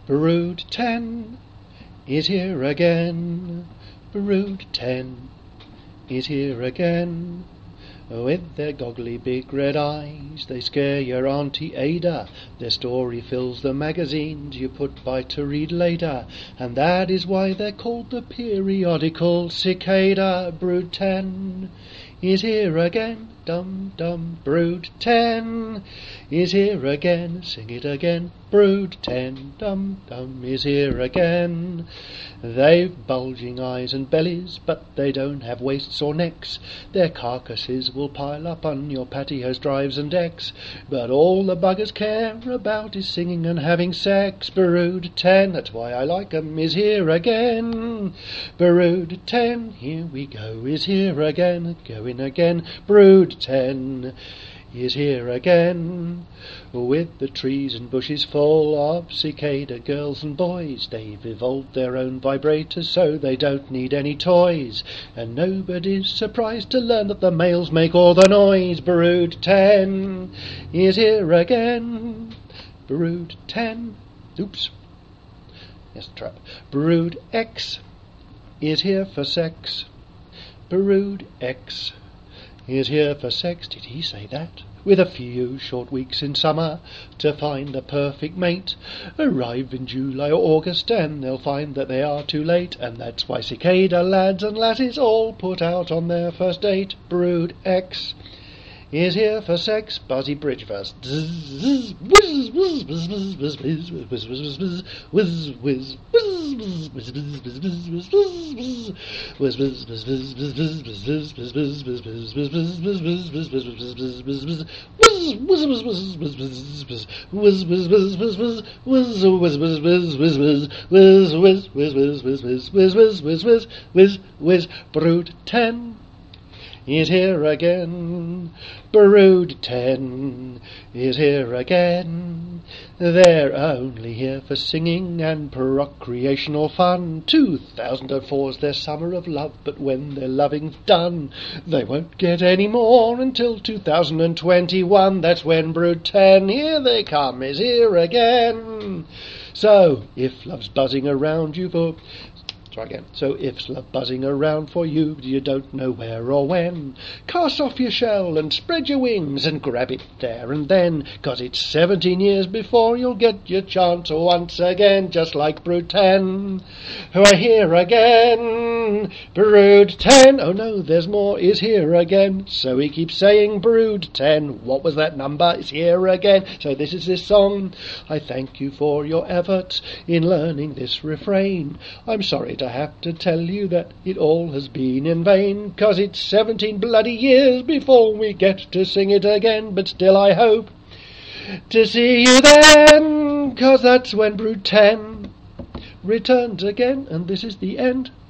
Brood 10 is here again. Brood 10 is here again. With their goggly big red eyes, they scare your Auntie Ada. Their story fills the magazines you put by to read later, and that is why they're called the periodical cicada. Brood 10 is here again. Dum dum. Brood 10 is here again. Sing it again. Brood 10 dum dum is here again. They've bulging eyes and bellies, but they don't have waists or necks. Their carcasses will pile up on your patios, drives and decks, but all the buggers care about is singing and having sex. Brood 10, that's why I like 'em, is here again. Brood 10, here we go, is here again, going again. Brood 10 is here again. With the trees and bushes full of cicada girls and boys, they've evolved their own vibrators so they don't need any toys, and nobody's surprised to learn that the males make all the noise. Brood 10 is here again. Brood 10, oops, yes, trap. Brood X is here for sex. Brood X is here for sex. Did he say that? With a few short weeks in summer to find a perfect mate. Arrive in July or August and they'll find that they are too late, and that's why cicada lads and lasses all put out on their first date. Brood X is here for sex. Buzzy Bridge verse. Brood 10 is here again. Brood 10 is here again. They're only here for singing and procreational fun. 2004's their summer of love, but when their loving's done, they won't get any more until 2021. That's when Brood 10, here they come, is here again. So, if love's buzzing around you for... Try again. So if love buzzing around for you, you don't know where or when, cast off your shell and spread your wings and grab it there and then, 'cause it's 17 years before you'll get your chance once again, just like Brood 10, who are here again. Brood 10, oh no, there's more, is here again. So he keeps saying Brood 10. What was that number? It's here again. So this is this song. I thank you for your efforts in learning this refrain. I'm sorry to have to tell you that it all has been in vain, 'cause it's 17 bloody years before we get to sing it again, but still I hope to see you then, 'cause that's when Brood 10 returns again, and this is the end.